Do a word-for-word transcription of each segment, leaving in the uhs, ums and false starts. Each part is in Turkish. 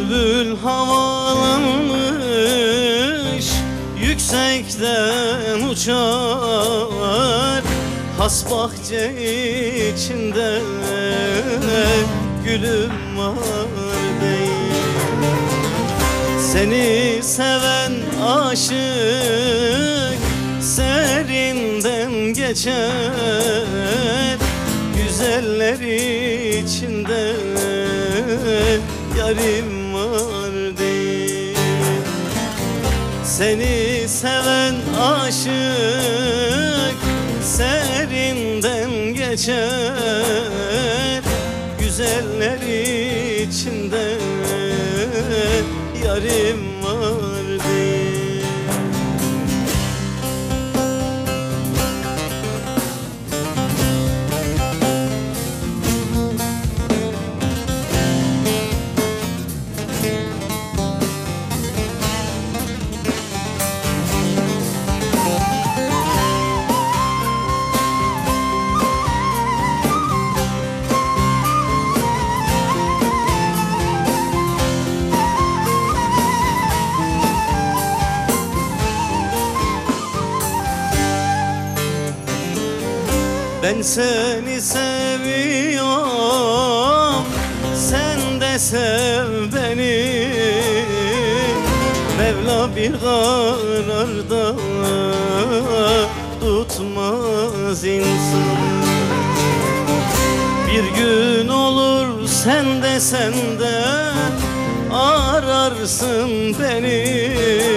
Bülbül havalanmış, yüksekten uçar. Has bahçe içinde gülüm var değil. Seni seven aşık serinden geçer. Güzeller içinde yarim var değil. Seni seven aşık serinden geçer. Güzeller içinde yarim var değil. Ben seni seviyorum, sen de sev beni. Mevla bir kararda tutmaz insan. Bir gün olur sen de sen de ararsın beni.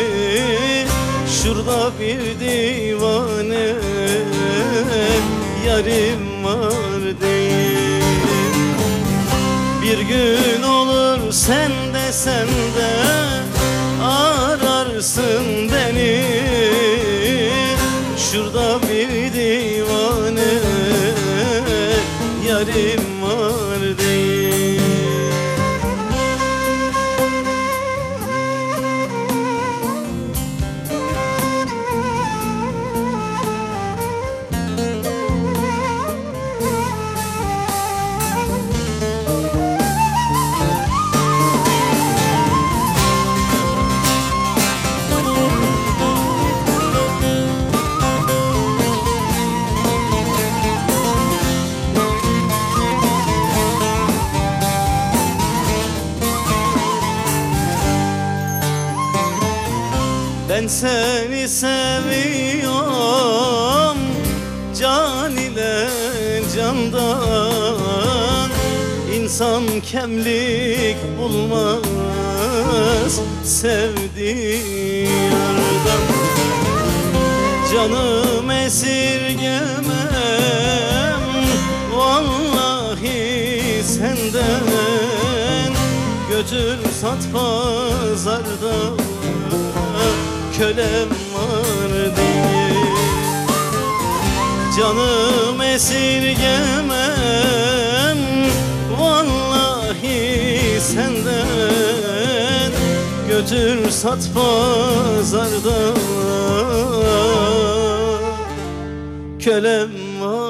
Şurada bir divane yarim var değil. Bir gün olur sen de sen de ararsın beni. Şurada bir divane yarim var değil. Ben seni seviyorum can ile candan. İnsan kemlik bulmaz sevdiği yardan. Canım esirgemem vallahi senden. Götür sat pazarda kölem var değil. Canım esirgemem vallahi senden. Götür sat pazarda kölem var.